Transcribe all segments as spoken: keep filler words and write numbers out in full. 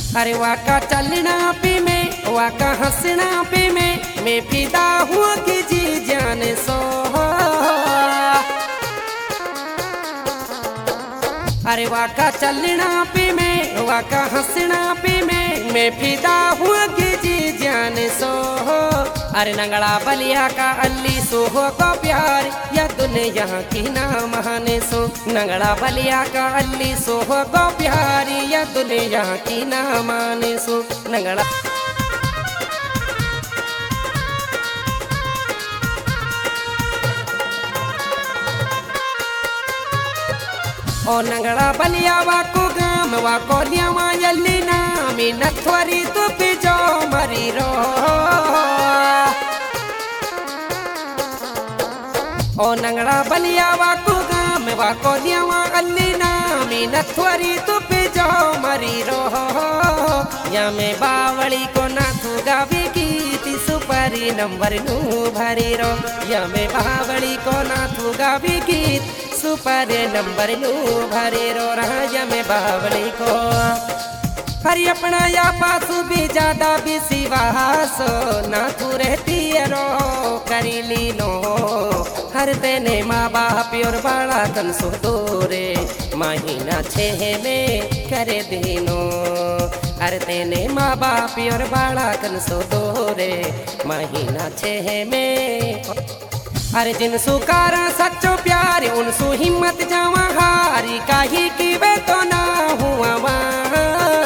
अरे वाका चलना पे में वाका हंसना पे में मैं फिदा हुआ कि जी जान सो। अरे वाका चलना पे में वाका हंसना पे में मैं फिदा हुआ कि जी जान सो। अरे नंगड़ा बलिया का अल्ली सोहो को प्यार या दुनिया की ना महाने सो। नंगड़ा बलिया का अल्ली सोहो को प्यार या दुनिया की ना माने सो। नंगड़ा ओ नंगड़ा बलिया वाको गाम वाको न्यावा यल्ली ना मी नथवरी तो पिजो मरी रो। ओ नंगड़ा बलिया वाको गाम वाको न्यावा अल्ली ना मी नथवरी तो पिजो मरी रो। या मैं बावली को ना थूगा भी गीती सुपारी नंबर नू भरी रो। या मैं बावली को ना थूगा भी गीत सुपर नंबर नू भरे रो। राजा में बावली को हरी अपना या पासू भी ज्यादा भी सिवासो ना तू रहती रो करी ली नो। हर तेने माँ बाप और बड़ा कन सो दोरे महीना छह में करे दिनो। हर तेने माँ बाप और बड़ा कन सो दोरे महीना छह में। अरे जिन सुकारा सच्चो प्यार उनसु हिम्मत जावा हारी काहे की वे तो ना हुआ वहाँ।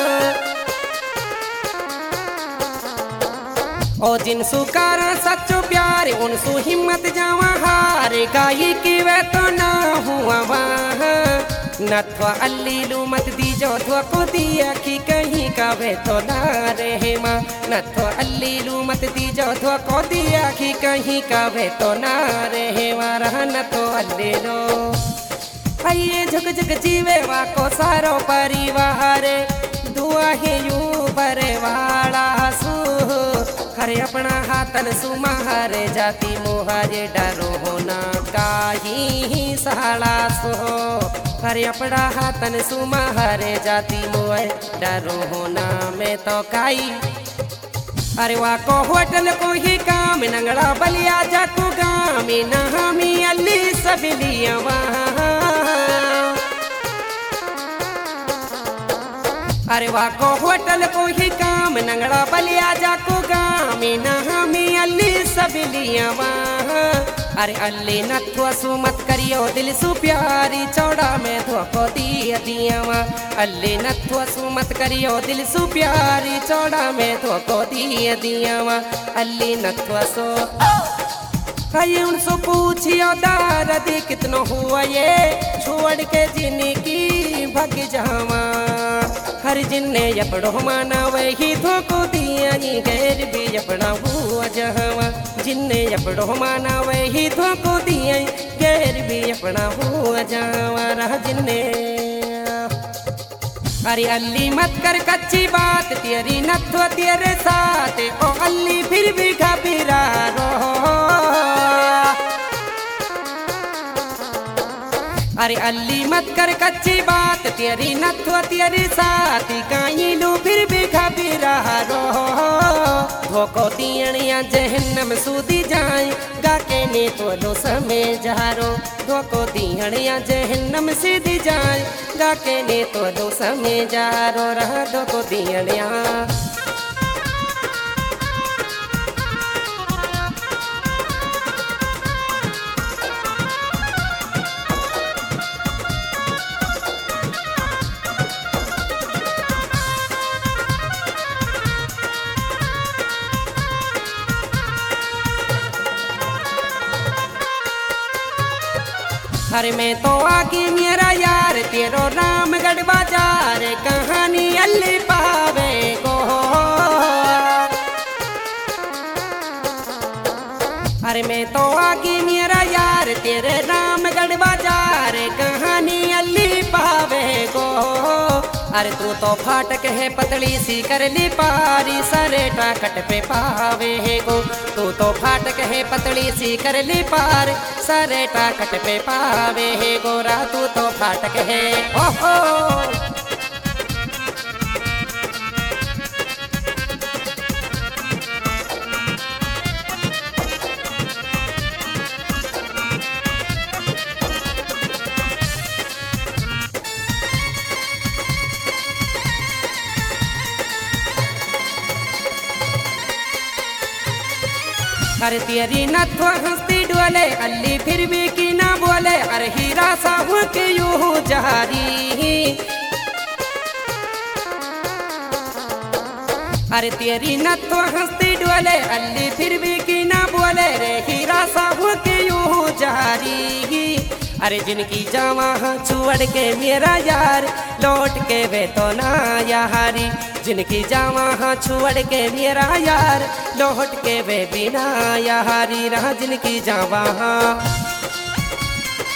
ओ जिन सुकारा सच्चो प्यार उनसु हिम्मत जावा हारी काहे की वे तो ना हुआ वहाँ। नथवा अल्ली लू मत दीजो थो को दिया कि कहीं का वे तो ना रहे माँ। नथवा अल्ली लू मत दीजो थो को दिया कि कहीं का वे तो ना रहे माँ। रहन तो अल्ली लो आइए झुक झुक जीवे वा को सारो परिवार दुआ है यू बरे वाला सू। हरे अपना हाथन सुमारे जाति मोहरे डरो होना काही सहाड़ा सो। हरे अपना हाथन सुमारे जाति मोह डरो होना में तो काई। अरे वा को होटल को ही काम नंगड़ा बलिया जाको गामी नहामी अल्ली सबलिया वहाँ। अरे वा को होटल को ही काम नंगड़ा बलिया जाको गामी नहामी अल्ली सबलिया वहाँ। अरे अल्ली नथुआ सु मत करियो दिल सु प्यारी चौड़ा में धोको दिया दियावा। अल्ली नथुआ सु मत करियो दिल सु प्यारी चौड़ा में धोको दिया दियावा। अल्ली नथुआ सो कहीं उनसे पूछियो दारदी कितनो हुआ ये छोड़ के जिंदगी भग जावा। हर जिन्ने अपड़ो माना वही धोको दिया गैर भी अपना हुआ जहावा। जिन्ने अपड़ो माना वही धोको दिया गैर भी अपना हुआ जहावा। रह जिन्ने अरे अल्ली मत कर कच्ची बात तेरी नथवा तेरे साथ ओ अल्ली फिर भी घबरा रो। अरे अल्ली मत कर कच्ची बात तेरी नथवा तेरे साथ काई लू फिर भी घबरा रो। धोको दियणिया जहन्नम सूदी जाए गाके ने तो लो समय जहारो। धोको दियणिया जहन्नम सीधी जाए गाके ने तो लो समय जहारो। रहा धोको दियणिया अरे मैं तो आगे मेरा यार तेरो रामगढ़ बाजार कहानी अल्ली पावे को। अरे मैं तो आगे मेरा यार तेरे रामगढ़ बाजार कहानी अल्ली पावे को। अरे तू तो फाटक है पतली सी कर ली पारी सरेटा कट पे पावे है गो। तू तो फाटक है पतली सी कर ली पार सरेटा कट पे पावे है गोरा। तू तो फाटक है ओहो अरे तेरी नथवा हंसती डोले अल्ली फिर भी की ना बोले, अरे हीरा साहू के यूं जहारी। अरे तेरी नथवा हंसती डोले अल्ली फिर भी की ना बोले, रे हीरा साहू के यूं जहारी। अरे जिनकी जावा छुअड़ के मेरा यार लौट के वे तो ना यारी, जिनकी जावा छुअड़ के मेरा यार लौट के वे बिना यारी रहा, जिनकी जावा